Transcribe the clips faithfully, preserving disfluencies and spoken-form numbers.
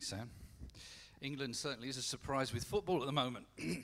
Thanks, Sam. England certainly is a surprise with football at the moment. It's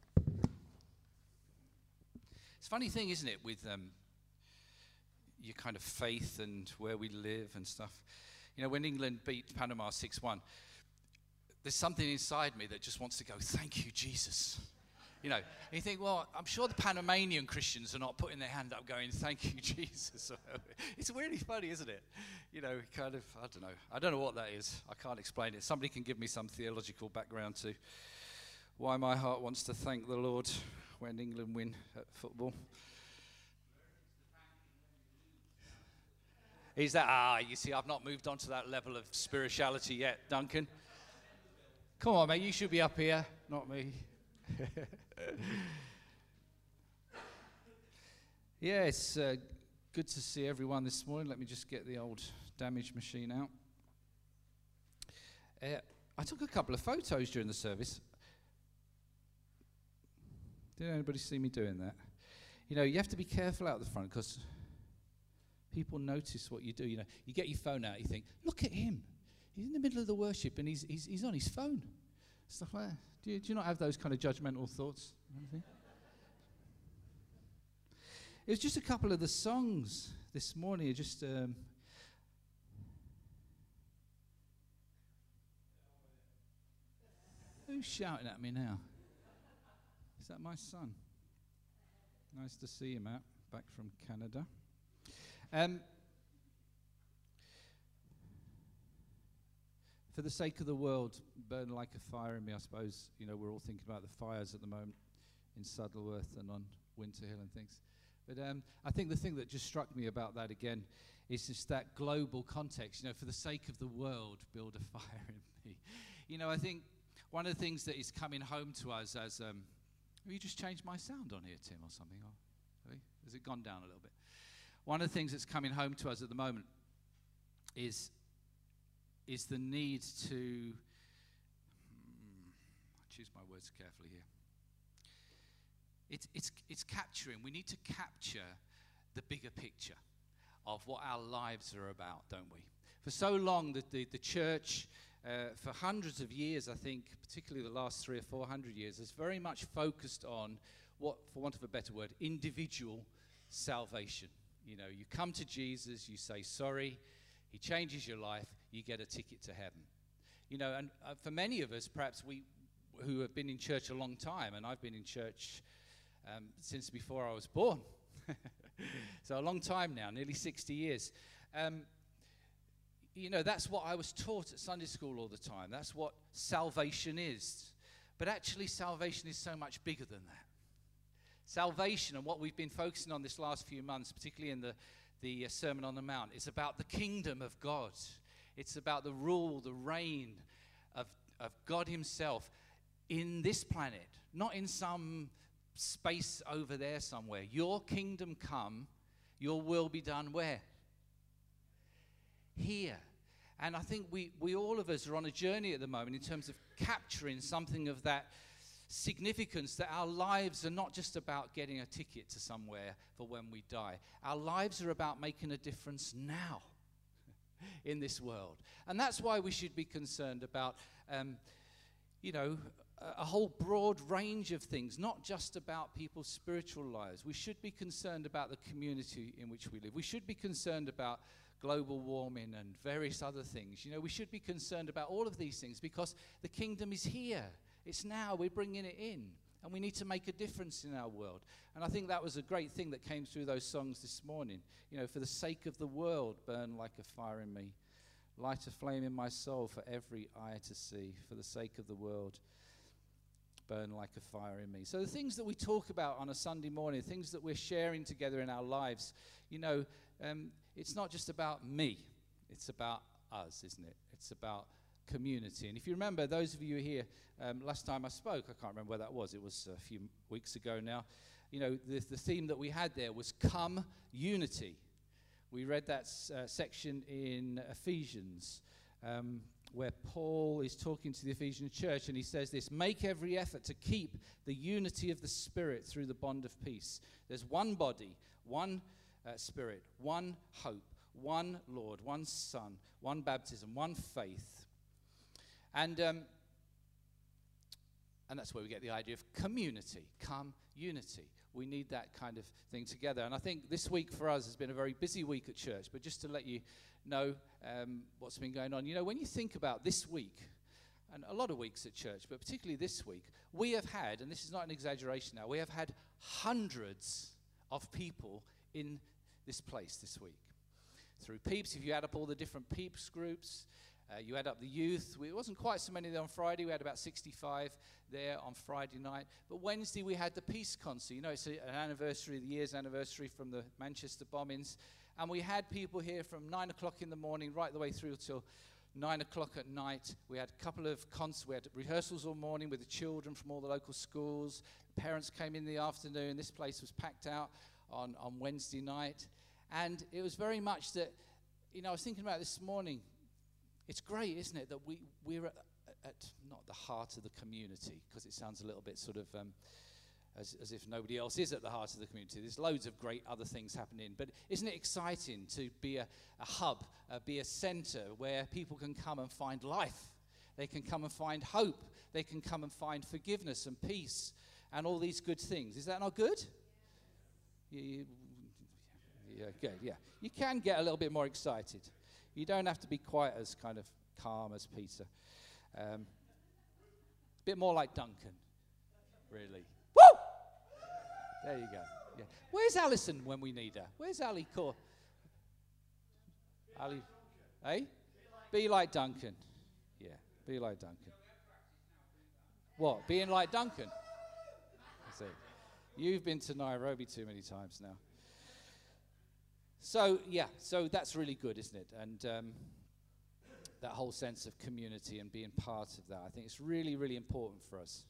a funny thing, isn't it, with um, your kind of faith and where we live and stuff. You know, when England beat Panama six one, there's something inside me that just wants to go, thank you, Jesus. You know, and you think, well, I'm sure the Panamanian Christians are not putting their hand up going, thank you, Jesus. It's really funny, isn't it? You know, kind of, I don't know. I don't know what that is. I can't explain it. Somebody can give me some theological background to why my heart wants to thank the Lord when England win at football. Is that, ah, you see, I've not moved on to that level of spirituality yet, Duncan. Come on, mate, you should be up here, not me. Yeah, it's uh, good to see everyone this morning. Let me just get the old damage machine out. Uh, I took a couple of photos during the service. Did anybody see me doing that? You know, you have to be careful out the front because people notice what you do. You know, you get your phone out, you think, look at him. He's in the middle of the worship and he's he's, he's on his phone. Stuff like that. Do you, do you not have those kind of judgmental thoughts? It was just a couple of the songs this morning. Just um, who's shouting at me now? Is that my son? Nice to see you, Matt, back from Canada. Um, For the sake of the world, burn like a fire in me. I suppose, you know, we're all thinking about the fires at the moment in Saddleworth and on Winter Hill and things. But um, I think the thing that just struck me about that again is just that global context. You know, for the sake of the world, build a fire in me. You know, I think one of the things that is coming home to us as, um, have you just changed my sound on here, Tim, or something? Or, has it gone down a little bit? One of the things that's coming home to us at the moment is is the need to, hmm, choose my words carefully here. It's, it's, it's capturing, we need to capture the bigger picture of what our lives are about, don't we? For so long, the, the, the church, uh, for hundreds of years, I think, particularly the last three or four hundred years, has very much focused on what, for want of a better word, individual salvation. You know, you come to Jesus, you say sorry, he changes your life, you get a ticket to heaven. You know, and uh, for many of us, perhaps we who have been in church a long time, and I've been in church um, since before I was born. So a long time now, nearly sixty years. Um, you know, that's what I was taught at Sunday school all the time. That's what salvation is. But actually, salvation is so much bigger than that. Salvation, and what we've been focusing on this last few months, particularly in the the uh, Sermon on the Mount, is about the kingdom of God. It's about the rule, the reign of, of God himself in this planet, not in some space over there somewhere. Your kingdom come, your will be done where? Here. And I think we, we all of us are on a journey at the moment in terms of capturing something of that significance, that our lives are not just about getting a ticket to somewhere for when we die. Our lives are about making a difference now in this world. And that's why we should be concerned about, um, you know, a, a whole broad range of things, not just about people's spiritual lives. We should be concerned about the community in which we live. We should be concerned about global warming and various other things. You know, we should be concerned about all of these things because the kingdom is here. It's now, we're bringing it in, and we need to make a difference in our world. And I think that was a great thing that came through those songs this morning. You know, for the sake of the world, burn like a fire in me. Light a flame in my soul for every eye to see. For the sake of the world, burn like a fire in me. So the things that we talk about on a Sunday morning, things that we're sharing together in our lives, you know, um, it's not just about me. It's about us, isn't it? It's about community. And if you remember, those of you here, um, last time I spoke, I can't remember where that was, it was a few weeks ago now, you know, the, the theme that we had there was come unity. We read that uh, section in Ephesians um, where Paul is talking to the Ephesian church, and he says this: make every effort to keep the unity of the Spirit through the bond of peace. There's one body, one uh, Spirit, one hope, one Lord, one Son, one baptism, one faith. And um, and that's where we get the idea of community. Come, unity. We need that kind of thing together. And I think this week for us has been a very busy week at church. But just to let you know um, what's been going on. You know, when you think about this week, and a lot of weeks at church, but particularly this week, we have had, and this is not an exaggeration now, we have had hundreds of people in this place this week. Through Peeps, if you add up all the different Peeps groups, uh, you add up the youth. We, it wasn't quite so many there on Friday. We had about sixty-five there on Friday night. But Wednesday we had the Peace Concert. You know, it's a, an anniversary, the year's anniversary from the Manchester bombings. And we had people here from nine o'clock in the morning right the way through till nine o'clock at night. We had a couple of concerts. We had rehearsals all morning with the children from all the local schools. Parents came in the afternoon. This place was packed out on, on Wednesday night. And it was very much that, you know, I was thinking about this morning. It's great, isn't it, that we, we're at, at not the heart of the community, because it sounds a little bit sort of um, as, as if nobody else is at the heart of the community. There's loads of great other things happening. But isn't it exciting to be a, a hub, uh, be a center where people can come and find life? They can come and find hope. They can come and find forgiveness and peace and all these good things. Is that not good? You, you, yeah, good, yeah. You can get a little bit more excited. You don't have to be quite as kind of calm as Peter. Um, a bit more like Duncan, really. Woo! There you go. Yeah. Where's Alison when we need her? Where's Ali Cor? Ali, hey? Be like Duncan. Yeah, be like Duncan. What? Being like Duncan? I see. You've been to Nairobi too many times now. So, yeah, so that's really good, isn't it? And um, that whole sense of community and being part of that, I think it's really, really important for us.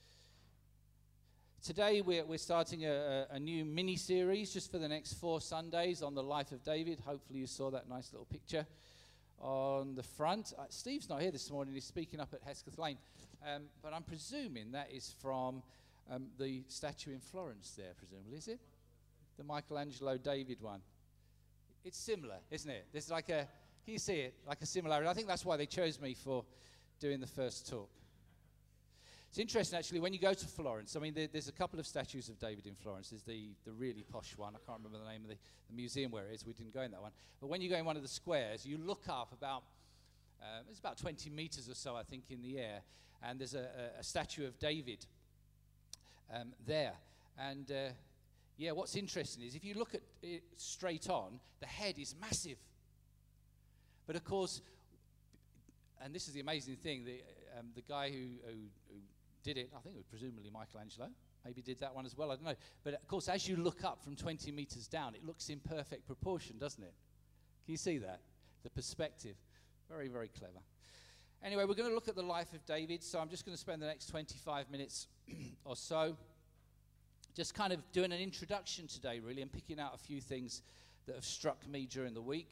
Today we're, we're starting a, a, a new mini-series just for the next four Sundays on the life of David. Hopefully you saw that nice little picture on the front. Uh, Steve's not here this morning. He's speaking up at Hesketh Lane. Um, but I'm presuming that is from um, the statue in Florence there, presumably, is it? The Michelangelo David one. It's similar, isn't it? There's like a, can you see it? Like a similarity. I think that's why they chose me for doing the first talk. It's interesting, actually, when you go to Florence. I mean, there, there's a couple of statues of David in Florence. There's the, the really posh one. I can't remember the name of the, the museum where it is. We didn't go in that one. But when you go in one of the squares, you look up about, uh, it's about twenty meters or so, I think, in the air. And there's a, a, a statue of David um, there. And uh, yeah, what's interesting is if you look at it straight on, the head is massive. But of course, and this is the amazing thing, the, um, the guy who, who, who did it, I think it was presumably Michelangelo, maybe did that one as well, I don't know. But of course, as you look up from twenty meters down, it looks in perfect proportion, doesn't it? Can you see that? The perspective. Very, very clever. Anyway, we're going to look at the life of David, so I'm just going to spend the next twenty-five minutes or so just kind of doing an introduction today, really, and picking out a few things that have struck me during the week.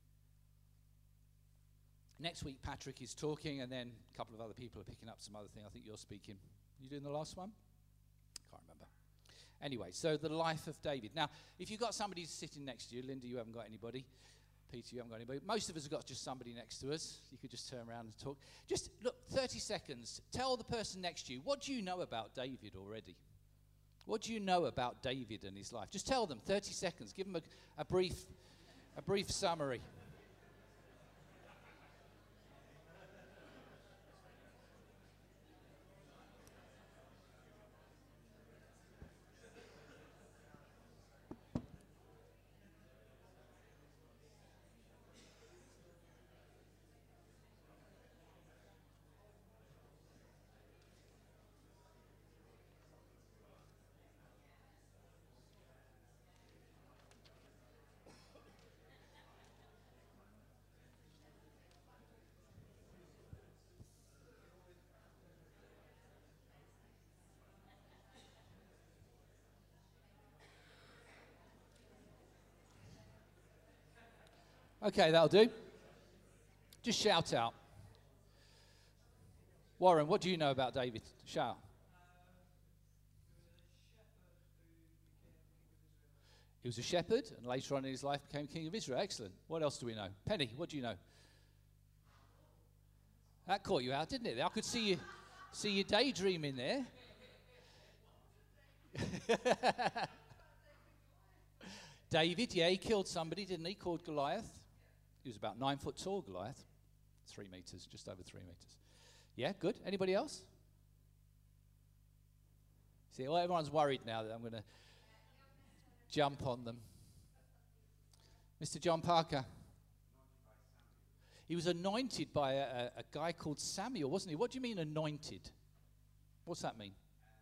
Next week, Patrick is talking, and then a couple of other people are picking up some other thing. I think you're speaking. You doing the last one? Can't remember. Anyway, so the life of David. Now, if you've got somebody sitting next to you, Linda, you haven't got anybody. Peter, you haven't got anybody. Most of us have got just somebody next to us. You could just turn around and talk. Just, look, thirty seconds. Tell the person next to you, what do you know about David already? What do you know about David and his life? Just tell them, thirty seconds. Give them a, a brief, a brief summary. Okay, that'll do. Just shout out. Warren, what do you know about David? Shout. He was a shepherd, and later on in his life became king of Israel. Excellent. What else do we know? Penny, what do you know? That caught you out, didn't it? I could see you, see you daydreaming there. David, yeah, he killed somebody, didn't he? Called Goliath. He was about nine foot tall, Goliath. Three meters, just over three meters. Yeah, good. Anybody else? See, well, everyone's worried now that I'm going to jump on them. Mister John Parker. He was anointed by a, a, a guy called Samuel, wasn't he? What do you mean anointed? What's that mean?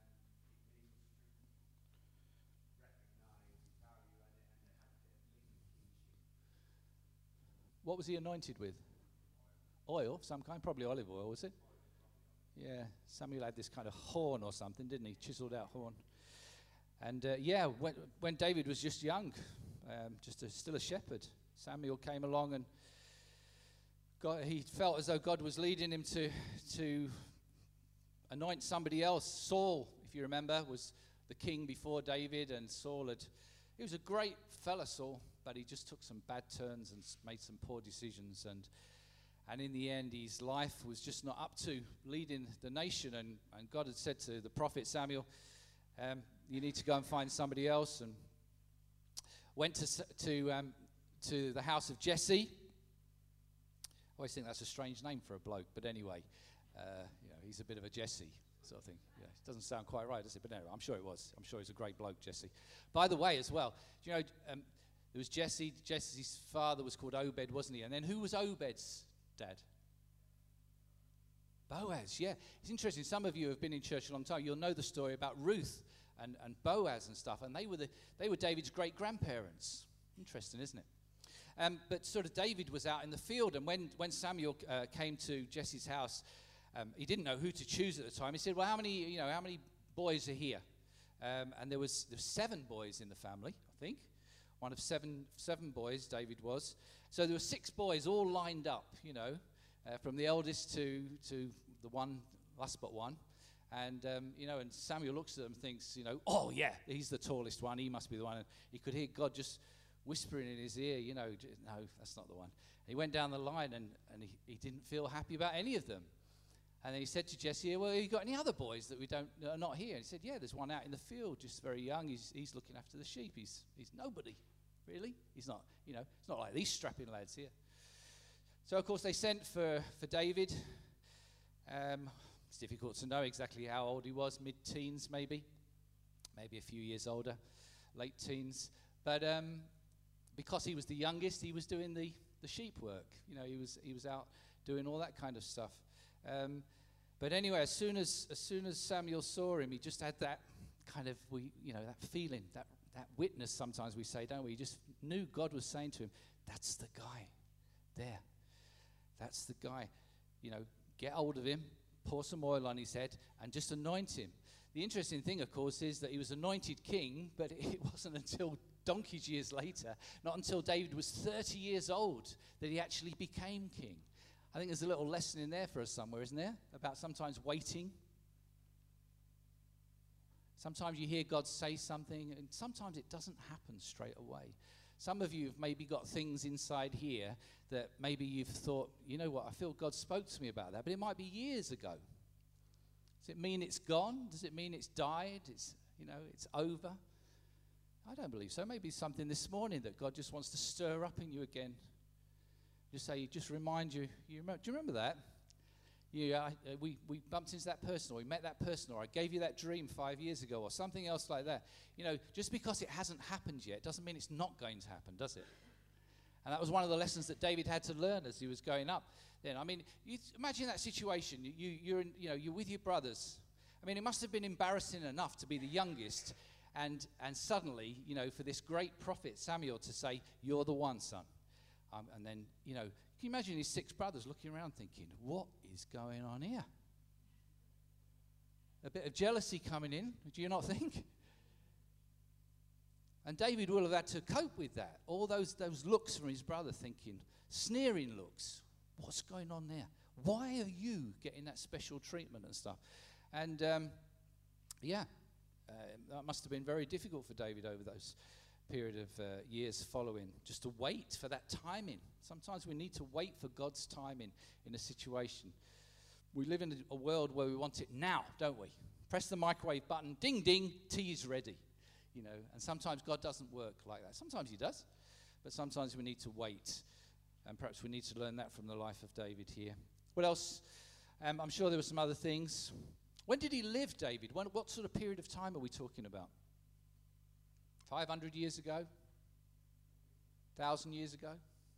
What was he anointed with? Oil of some kind, probably olive oil, was it? Yeah, Samuel had this kind of horn or something, didn't he? Chiseled out horn. And uh, yeah, when, when David was just young, um, just a, still a shepherd, Samuel came along and God, he felt as though God was leading him to, to anoint somebody else. Saul, if you remember, was the king before David, and Saul had, he was a great fella, Saul, but he just took some bad turns and made some poor decisions, and and in the end his life was just not up to leading the nation, and, and God had said to the prophet Samuel, um, you need to go and find somebody else, and went to to um, to the house of Jesse. I always think that's a strange name for a bloke, but anyway, uh, you know, he's a bit of a Jesse sort of thing. Yeah, it doesn't sound quite right, does it? But anyway, I'm sure it was. I'm sure he's a great bloke, Jesse. By the way, as well, do you know, um, there was Jesse. Jesse's father was called Obed, wasn't he? And then who was Obed's dad? Boaz, yeah. It's interesting. Some of you have been in church a long time. You'll know the story about Ruth and, and Boaz and stuff. And they were the, they were David's great-grandparents. Interesting, isn't it? Um, but sort of David was out in the field, and when, when Samuel uh, came to Jesse's house, um, he didn't know who to choose at the time. He said, well, how many, you know, how many boys are here? Um, and there was, there was seven boys in the family, I think. One of seven seven boys, David was. So there were six boys all lined up, you know, uh, from the eldest to, to the one, last but one. And, um, you know, and Samuel looks at them and thinks, you know, oh, yeah, he's the tallest one. He must be the one. And he could hear God just whispering in his ear, you know, no, that's not the one. He went down the line, and, and he, he didn't feel happy about any of them. And then he said to Jesse, well, have you got any other boys that we don't are not here? And he said, yeah, there's one out in the field, just very young. He's he's looking after the sheep. He's he's nobody, really. He's not, you know, it's not like these strapping lads here. So, of course, they sent for, for David. Um, it's difficult to know exactly how old he was, mid-teens maybe, maybe a few years older, late teens. But um, because he was the youngest, he was doing the, the sheep work. You know, he was he was out doing all that kind of stuff. Um, but anyway, as soon as as soon as Samuel saw him, he just had that kind of, we you know, that feeling, that that witness. Sometimes we say, don't we? He just knew God was saying to him, "That's the guy, there. That's the guy. You know, get hold of him, pour some oil on his head, and just anoint him." The interesting thing, of course, is that he was anointed king, but it wasn't until donkey's years later, not until David was thirty years old, that he actually became king. I think there's a little lesson in there for us somewhere, isn't there? About sometimes waiting. Sometimes you hear God say something, and sometimes it doesn't happen straight away. Some of you have maybe got things inside here that maybe you've thought, you know what, I feel God spoke to me about that, but it might be years ago. Does it mean it's gone? Does it mean it's died? It's, you know, it's over? I don't believe so. Maybe something this morning that God just wants to stir up in you again. Just say, just remind you, you remember, do you remember that? You, uh, we, we bumped into that person, or we met that person, or I gave you that dream five years ago, or something else like that. You know, just because it hasn't happened yet doesn't mean it's not going to happen, does it? And that was one of the lessons that David had to learn as he was going up. Then, I mean, you imagine that situation. You, you, you're, in, you know, you're with your brothers. I mean, it must have been embarrassing enough to be the youngest, and and suddenly, you know, for this great prophet Samuel to say, "You're the one, son." Um, and then, you know, can you imagine his six brothers looking around thinking, what is going on here? A bit of jealousy coming in, do you not think? And David will have had to cope with that. All those, those looks from his brother thinking, sneering looks. What's going on there? Why are you getting that special treatment and stuff? And, um, yeah, uh, that must have been very difficult for David over those period of uh, years following, just to wait for that timing. Sometimes we need to wait for God's timing in a situation. we live in a world where we want it now, don't we? Press the microwave button, ding, ding, tea is ready. You know, and sometimes God doesn't work like that. Sometimes he does, but sometimes we need to wait. And perhaps we need to learn that from the life of David here. What else? Um, I'm sure there were some other things. When did he live, David? When, what sort of period of time are we talking about? five hundred years ago? one thousand years ago?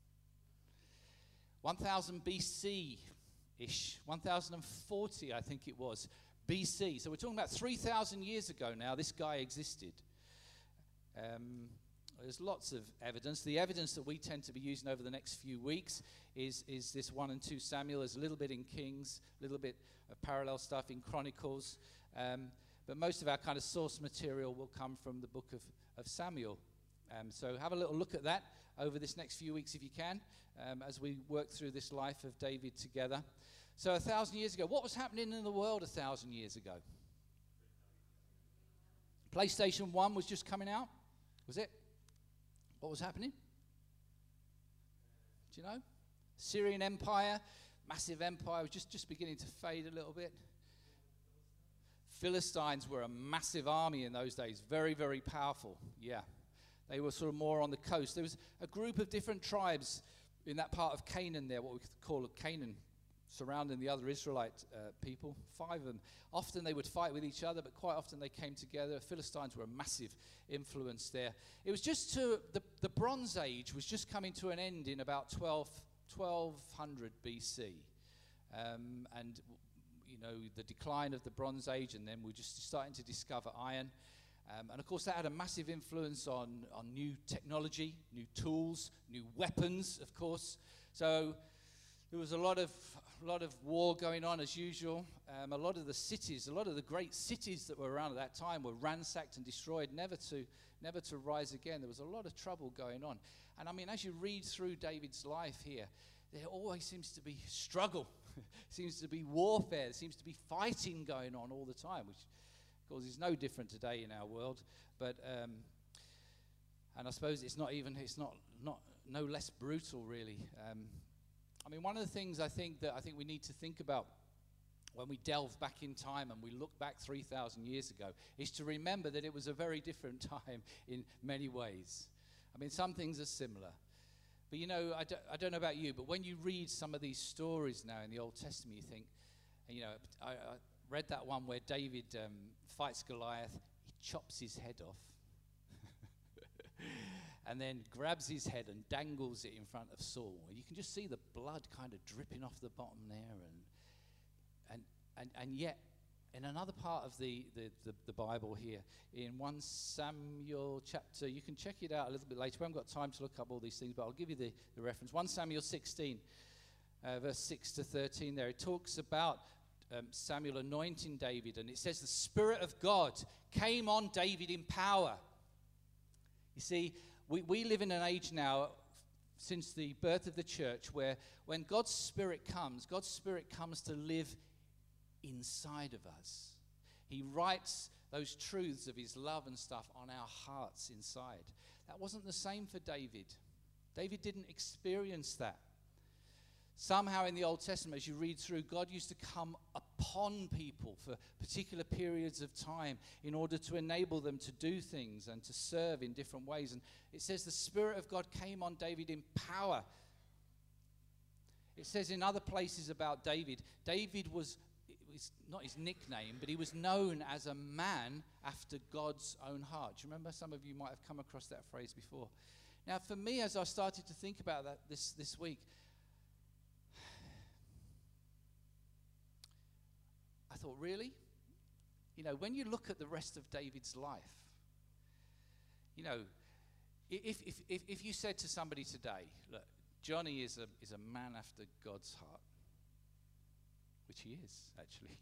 one thousand B C-ish. one thousand forty, I think it was, B C. So we're talking about three thousand years ago now, this guy existed. Um, there's lots of evidence. The evidence that we tend to be using over the next few weeks is, is this one and two Samuel. There's a little bit in Kings, a little bit of parallel stuff in Chronicles. Um, but most of our kind of source material will come from the book of, of Samuel. Um, so have a little look at that over this next few weeks if you can, um, as we work through this life of David together. So a thousand years ago, what was happening in the world a thousand years ago? PlayStation one was just coming out. Was it? What was happening? Do you know? Syrian Empire, massive empire, was just, just beginning to fade a little bit. Philistines were a massive army in those days, very, very powerful. Yeah. They were sort of more on the coast. There was a group of different tribes in that part of Canaan there, what we could call Canaan, surrounding the other Israelite uh, people, five of them. Often they would fight with each other, but quite often they came together. Philistines were a massive influence there. It was just to, the, the Bronze Age was just coming to an end in about twelve, twelve hundred B C. Um, and, you know, the decline of the Bronze Age, and then we're just starting to discover iron. Um, and, of course, that had a massive influence on, on new technology, new tools, new weapons, of course. So there was a lot of a lot of war going on as usual. Um, a lot of the cities, a lot of the great cities that were around at that time were ransacked and destroyed, never to never to rise again. There was a lot of trouble going on. And I mean, as you read through David's life here, there always seems to be struggle, seems to be warfare, there seems to be fighting going on all the time, which of course is no different today in our world. But um, and I suppose it's not even it's not not no less brutal really. Um, I mean, one of the things I think that I think we need to think about when we delve back in time and we look back three thousand years ago is to remember that it was a very different time in many ways. I mean, some things are similar. But, you know, I don't, I don't know about you, but when you read some of these stories now in the Old Testament, you think, you know, I, I read that one where David um, fights Goliath, he chops his head off. And then grabs his head and dangles it in front of Saul. You can just see the blood kind of dripping off the bottom there. And and and, and yet, in another part of the, the, the, the Bible here, in First Samuel chapter, you can check it out a little bit later. We haven't got time to look up all these things, but I'll give you the, the reference. First Samuel sixteen, uh, verse six to thirteen there. It talks about um, Samuel anointing David. And it says, the Spirit of God came on David in power. You see, We, we live in an age now, since the birth of the church, where when God's Spirit comes, God's Spirit comes to live inside of us. He writes those truths of his love and stuff on our hearts inside. That wasn't the same for David. David didn't experience that. Somehow in the Old Testament, as you read through, God used to come upon people for particular periods of time in order to enable them to do things and to serve in different ways. And it says the Spirit of God came on David in power. It says in other places about David, David was, it was not his nickname, but he was known as a man after God's own heart. Do you remember? Some of you might have come across that phrase before. Now, for me, as I started to think about that this, this week, I thought, really? You know, when you look at the rest of David's life, you know, if if if, if you said to somebody today, look, Johnny is a is a man after God's heart, which he is, actually.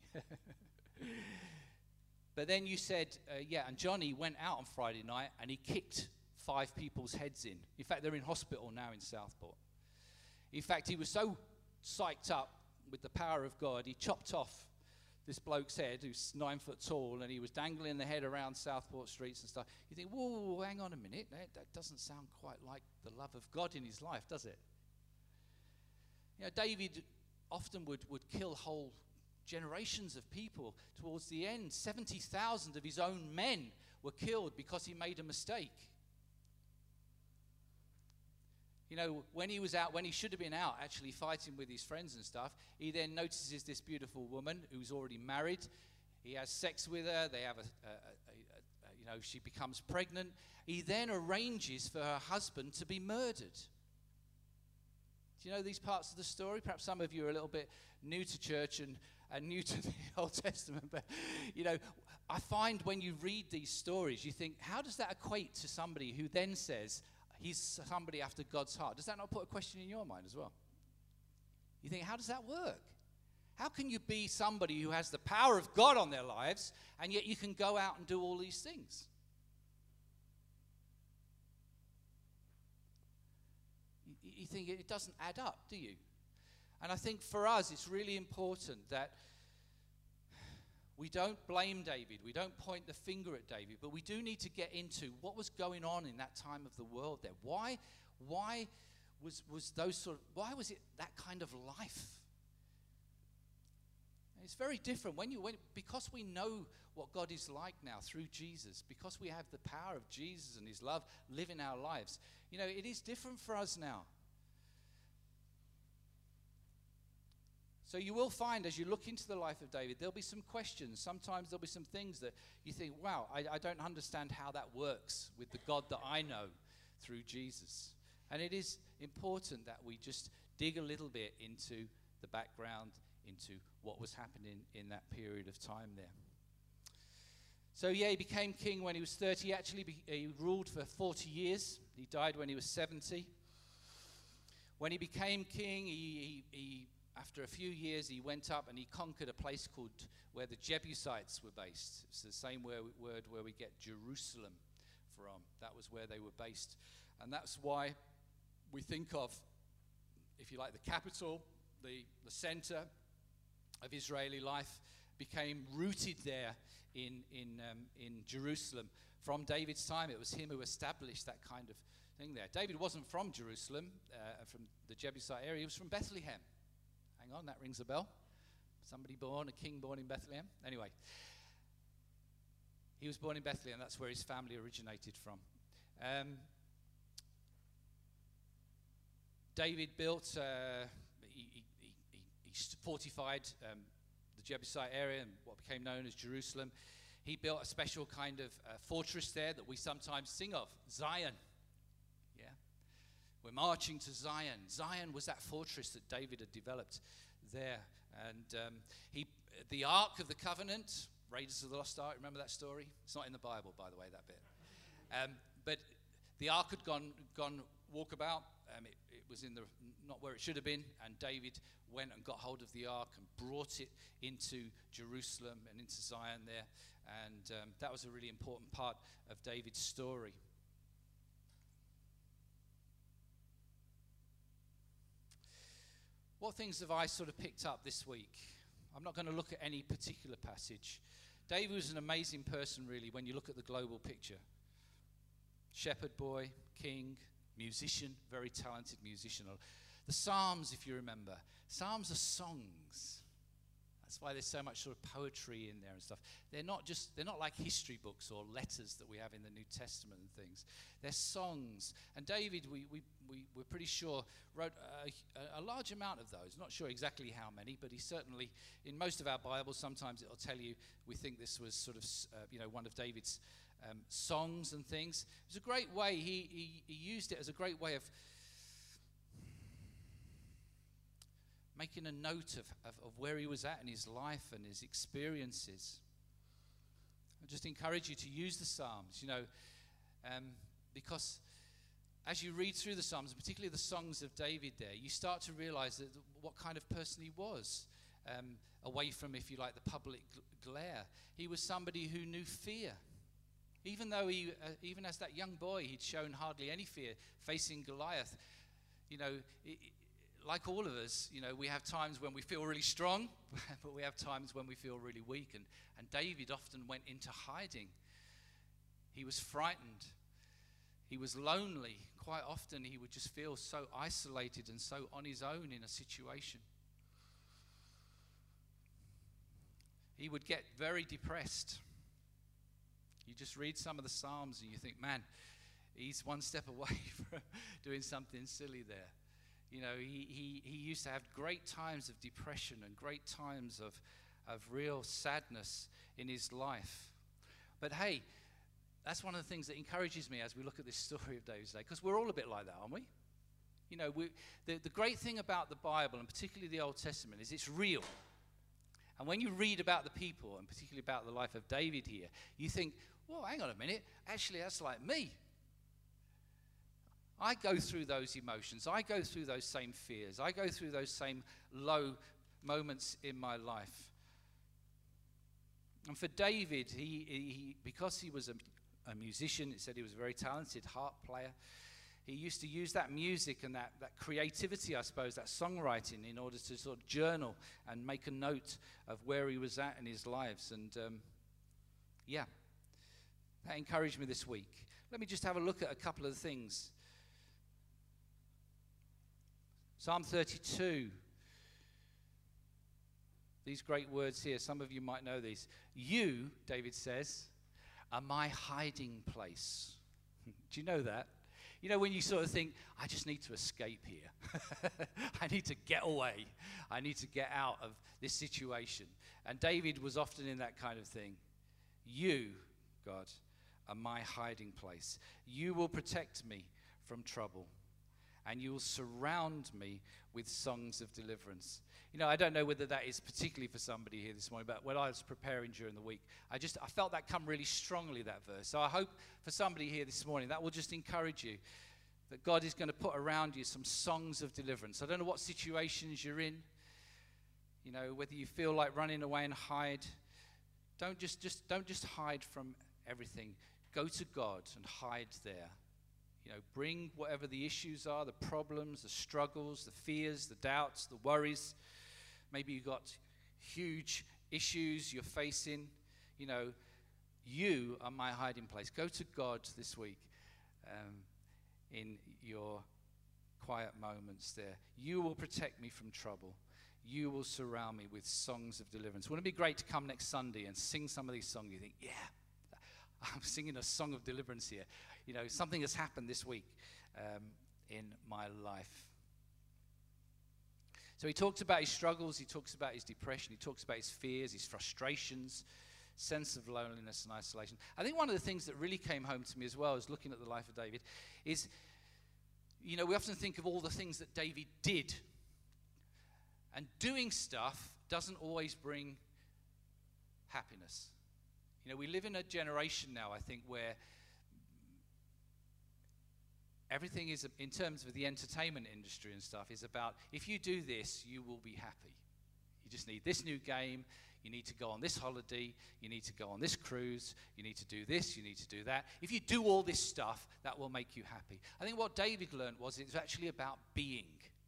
But then you said, uh, yeah, and Johnny went out on Friday night and he kicked five people's heads in. In fact, they're in hospital now in Southport. In fact, he was so psyched up with the power of God, he chopped off this bloke's head, who's nine foot tall, and he was dangling the head around Southport streets and stuff. You think, whoa, whoa, whoa, hang on a minute. That, that doesn't sound quite like the love of God in his life, does it? You know, David often would, would kill whole generations of people. Towards the end, seventy thousand of his own men were killed because he made a mistake. You know, when he was out, when he should have been out actually fighting with his friends and stuff, he then notices this beautiful woman who's already married. He has sex with her. They have a, a, a, a you know, she becomes pregnant. He then arranges for her husband to be murdered. Do you know these parts of the story? Perhaps some of you are a little bit new to church and, and new to the Old Testament. But, you know, I find when you read these stories, you think, how does that equate to somebody who then says, he's somebody after God's heart? Does that not put a question in your mind as well? You think, how does that work? How can you be somebody who has the power of God on their lives, and yet you can go out and do all these things? You, you think it doesn't add up, do you? And I think for us, it's really important that we don't blame David. We don't point the finger at David, but we do need to get into what was going on in that time of the world there. Why, why was, was those sort of, why was it that kind of life? And it's very different when you, when, because we know what God is like now through Jesus, because we have the power of Jesus and his love live in our lives. You know, it is different for us now. So you will find as you look into the life of David, there'll be some questions. Sometimes there'll be some things that you think, wow, I, I don't understand how that works with the God that I know through Jesus. And it is important that we just dig a little bit into the background, into what was happening in that period of time there. So yeah, he became king when he was thirty. He actually be, he ruled for forty years. He died when he was seventy. When he became king, he... he, he After a few years, he went up and he conquered a place called where the Jebusites were based. It's the same word where we get Jerusalem from. That was where they were based. And that's why we think of, if you like, the capital, the, the center of Israeli life became rooted there in, in, um, in Jerusalem. From David's time, it was him who established that kind of thing there. David wasn't from Jerusalem, uh, from the Jebusite area. He was from Bethlehem. Hang on, that rings a bell. Somebody born, a king born in Bethlehem. Anyway, he was born in Bethlehem. That's where his family originated from. Um, David built, uh, he, he, he, he fortified um, the Jebusite area and what became known as Jerusalem. He built a special kind of uh, fortress there that we sometimes sing of, Zion. We're marching to Zion. Zion was that fortress that David had developed there. And um, he, the Ark of the Covenant, Raiders of the Lost Ark, remember that story? It's not in the Bible, by the way, that bit. Um, but the Ark had gone, gone walkabout. Um, it, it was in the not where it should have been. And David went and got hold of the Ark and brought it into Jerusalem and into Zion there. And um, that was a really important part of David's story. What things have I sort of picked up this week? I'm not going to look at any particular passage. David was an amazing person, really, when you look at the global picture. Shepherd boy, king, musician, very talented musician. The Psalms, if you remember. Psalms are songs. That's why there's so much sort of poetry in there and stuff. They're not just, they're not like history books or letters that we have in the New Testament and things. They're songs. And David, we, we, we, we're pretty sure, wrote a, a large amount of those. Not sure exactly how many, but he certainly, in most of our Bibles, sometimes it'll tell you, we think this was sort of, uh, you know, one of David's um, songs and things. It was a great way, he, he, he used it as a great way of making a note of, of, of where he was at in his life and his experiences. I just encourage you to use the Psalms, you know, um, because as you read through the Psalms, particularly the songs of David there, you start to realize that what kind of person he was, um, away from, if you like, the public glare. He was somebody who knew fear. Even though he, uh, even as that young boy, he'd shown hardly any fear facing Goliath. You know, it, like all of us, you know, we have times when we feel really strong, but we have times when we feel really weak. And, and David often went into hiding. He was frightened. He was lonely. Quite often he would just feel so isolated and so on his own in a situation. he would get very depressed. You just read some of the Psalms and you think, man, he's one step away from doing something silly there. You know, he, he, he used to have great times of depression and great times of, of real sadness in his life. But hey, that's one of the things that encourages me as we look at this story of David's day, because we're all a bit like that, aren't we? You know, we, the, the great thing about the Bible, and particularly the Old Testament, is it's real. And when you read about the people, and particularly about the life of David here, you think, well, hang on a minute, actually that's like me. I go through those emotions. I go through those same fears. I go through those same low moments in my life. And for David, he, he because he was a, a musician, it said he was a very talented harp player, he used to use that music and that, that creativity, I suppose, that songwriting in order to sort of journal and make a note of where he was at in his lives. And um, yeah, that encouraged me this week. Let me just have a look at a couple of things. Psalm thirty-two. These great words here, some of you might know these. You, David says, are my hiding place. Do you know that? You know, when you sort of think, I just need to escape here. I need to get away. I need to get out of this situation. And David was often in that kind of thing. You, God, are my hiding place. You will protect me from trouble, and you will surround me with songs of deliverance. You know, I don't know whether that is particularly for somebody here this morning, but when I was preparing during the week, I just, I felt that come really strongly, that verse. So I hope for somebody here this morning, that will just encourage you, that God is going to put around you some songs of deliverance. I don't know what situations you're in, you know, whether you feel like running away and hide. Don't just, just, don't just hide from everything. Go to God and hide there. You know, bring whatever the issues are, the problems, the struggles, the fears, the doubts, the worries. Maybe you've got huge issues you're facing. You know, you are my hiding place. Go to God this week um, in your quiet moments there. You will protect me from trouble. You will surround me with songs of deliverance. Wouldn't it be great to come next Sunday and sing some of these songs? You think, yeah, I'm singing a song of deliverance here. You know, something has happened this week um, in my life. So he talks about his struggles, he talks about his depression, he talks about his fears, his frustrations, sense of loneliness and isolation. I think one of the things that really came home to me as well as looking at the life of David is, you know, we often think of all the things that David did. And doing stuff doesn't always bring happiness. You know, we live in a generation now, I think, where everything is, in terms of the entertainment industry and stuff, is about, if you do this, you will be happy. You just need this new game, you need to go on this holiday, you need to go on this cruise, you need to do this, you need to do that. If you do all this stuff, that will make you happy. I think what David learned was it's actually about being.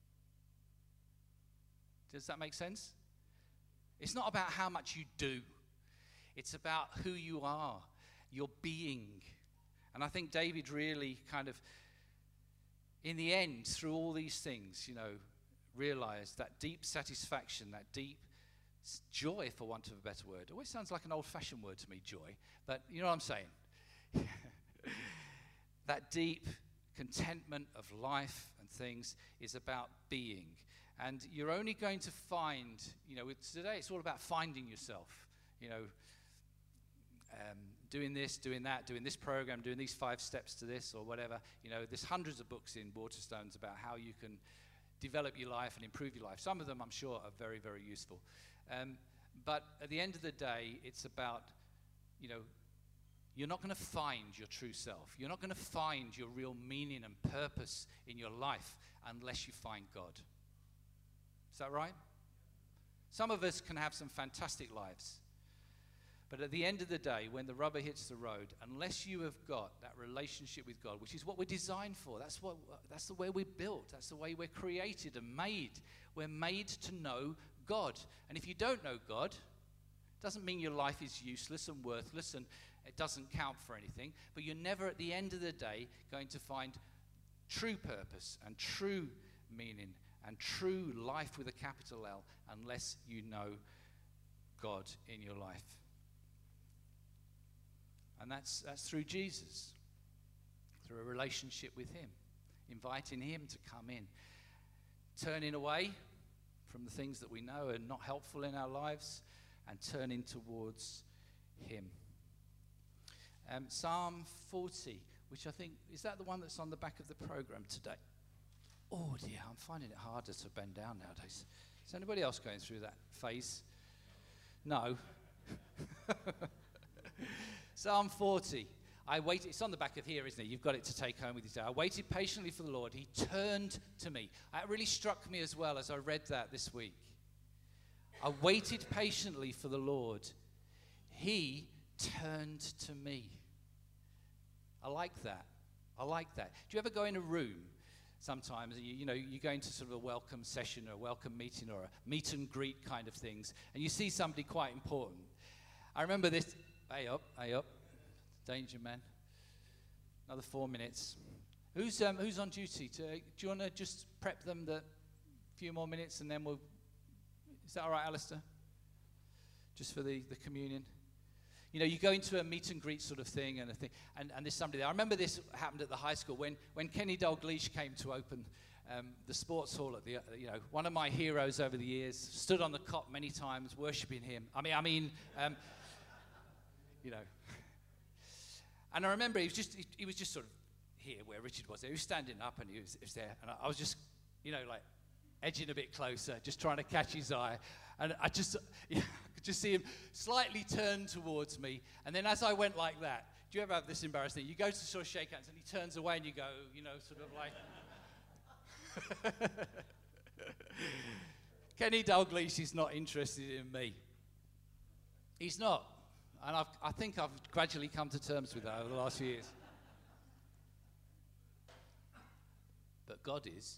Does that make sense? It's not about how much you do. It's about who you are, your being. And I think David really kind of, in the end, through all these things, you know, realized that deep satisfaction, that deep joy, for want of a better word. It always sounds like an old-fashioned word to me, joy, but you know what I'm saying. That deep contentment of life and things is about being. And you're only going to find, you know, with today it's all about finding yourself, you know, um, doing this, doing that, doing this program, doing these five steps to this or whatever. You know, there's hundreds of books in Waterstones about how you can develop your life and improve your life. Some of them, I'm sure, are very, very useful. Um, but at the end of the day, it's about, you know, you're not going to find your true self. You're not going to find your real meaning and purpose in your life unless you find God. Is that right? Some of us can have some fantastic lives. But at the end of the day, when the rubber hits the road, unless you have got that relationship with God, which is what we're designed for, that's what that's the way we're built, that's the way we're created and made. We're made to know God. And if you don't know God, it doesn't mean your life is useless and worthless and it doesn't count for anything, but you're never at the end of the day going to find true purpose and true meaning and true life with a capital L unless you know God in your life. And that's, that's through Jesus, through a relationship with him, inviting him to come in, turning away from the things that we know are not helpful in our lives and turning towards him. Um, Psalm forty, which I think, is that the one that's on the back of the program today? Oh dear, I'm finding it harder to bend down nowadays. Is anybody else going through that phase? No. Psalm forty. I waited, it's on the back of here, isn't it? You've got it to take home with you today. I waited patiently for the Lord. He turned to me. That really struck me as well as I read that this week. I waited patiently for the Lord. He turned to me. I like that. I like that. Do you ever go in a room sometimes, you, you know, you go into sort of a welcome session or a welcome meeting or a meet and greet kind of things, and you see somebody quite important? I remember this. Hey up, hey up. Danger, man. Another four minutes. Who's um, who's on duty? To, do you want to just prep them the few more minutes and then we'll... Is that all right, Alistair? Just for the, the communion? You know, you go into a meet and greet sort of thing and a thing, and, and there's somebody there. I remember this happened at the high school when, when Kenny Dalglish came to open um, the sports hall at the, uh, you know, one of my heroes over the years, stood on the cot many times worshipping him. I mean, I mean, um, you know. And I remember he was just, he, he was just sort of here where Richard was there. He was standing up and he was, he was there. And I, I was just, you know, like edging a bit closer, just trying to catch his eye. And I just, yeah, I could just see him slightly turn towards me. And then as I went like that, do you ever have this embarrassing thing? You go to sort of shake hands and he turns away and you go, you know, sort of like. Kenny Dalglish is not interested in me. He's not. And I've, I think I've gradually come to terms with that over the last few years. But God is.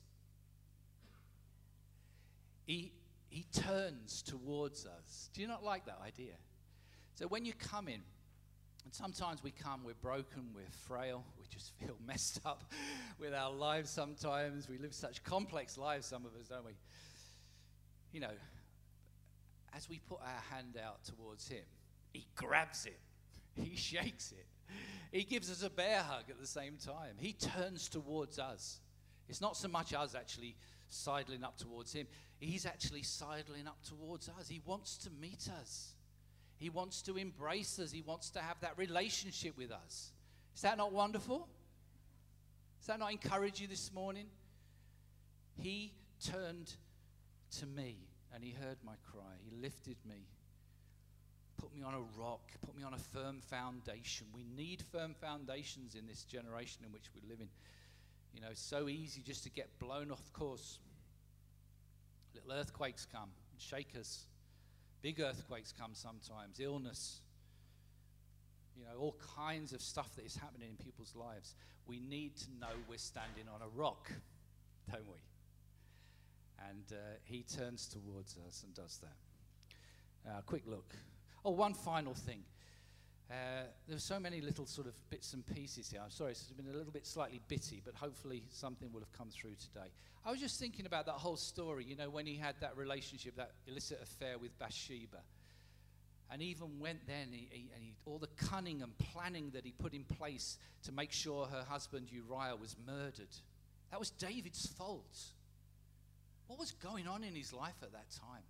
He, he turns towards us. Do you not like that idea? So when you come in, and sometimes we come, we're broken, we're frail, we just feel messed up with our lives sometimes. We live such complex lives, some of us, don't we? You know, as we put our hand out towards him, he grabs it. He shakes it. He gives us a bear hug at the same time. He turns towards us. It's not so much us actually sidling up towards him. He's actually sidling up towards us. He wants to meet us. He wants to embrace us. He wants to have that relationship with us. Is that not wonderful? Does that not encourage you this morning? He turned to me and he heard my cry. He lifted me. Put me on a rock, put me on a firm foundation. We need firm foundations in this generation in which we live in. You know, it's so easy just to get blown off course. Little earthquakes come and shake us. Big earthquakes come sometimes, illness. You know, all kinds of stuff that is happening in people's lives. We need to know we're standing on a rock, don't we? And uh, he turns towards us and does that. Uh, quick look. Oh, one final thing. Uh, there's so many little sort of bits and pieces here. I'm sorry, it's been a little bit slightly bitty, but hopefully something will have come through today. I was just thinking about that whole story, you know, when he had that relationship, that illicit affair with Bathsheba. And even went then, he, he, and he, all the cunning and planning that he put in place to make sure her husband Uriah was murdered. That was David's fault. What was going on in his life at that time?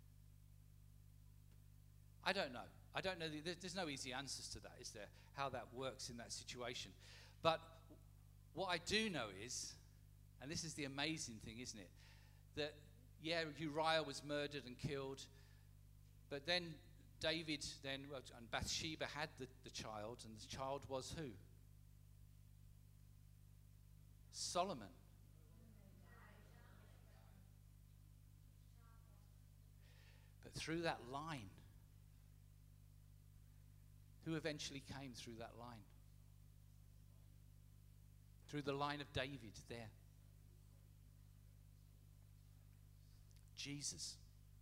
I don't know. I don't know. The, there's no easy answers to that, is there? How that works in that situation. But what I do know is, and this is the amazing thing, isn't it? That, yeah, Uriah was murdered and killed, but then David then, and Bathsheba had the, the child, and the child was who? Solomon. But through that line, who eventually came through that line? Through the line of David there. Jesus.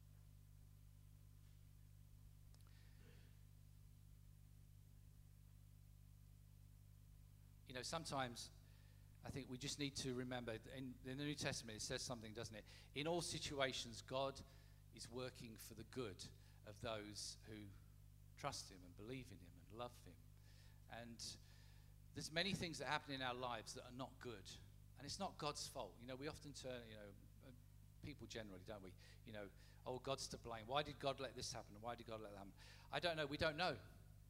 You know, sometimes I think we just need to remember, in, in the New Testament it says something, doesn't it? In all situations, God is working for the good of those who trust him and believe in him and love him. And there's many things that happen in our lives that are not good. And it's not God's fault. You know, we often turn, you know, uh, people generally, don't we? You know, oh, God's to blame. Why did God let this happen? Why did God let that happen? I don't know. We don't know.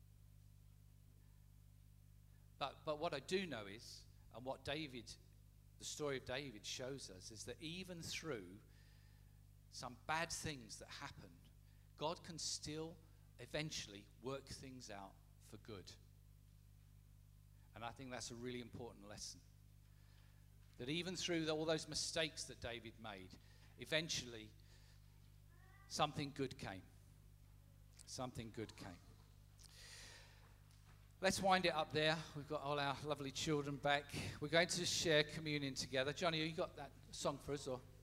But but what I do know is, and what David, the story of David shows us, is that even through some bad things that happen, God can still eventually work things out for good. And I think that's a really important lesson. That even through all those mistakes that David made, eventually something good came. Something good came. Let's wind it up there. We've got all our lovely children back. We're going to share communion together. Johnny, you got that song for us, or?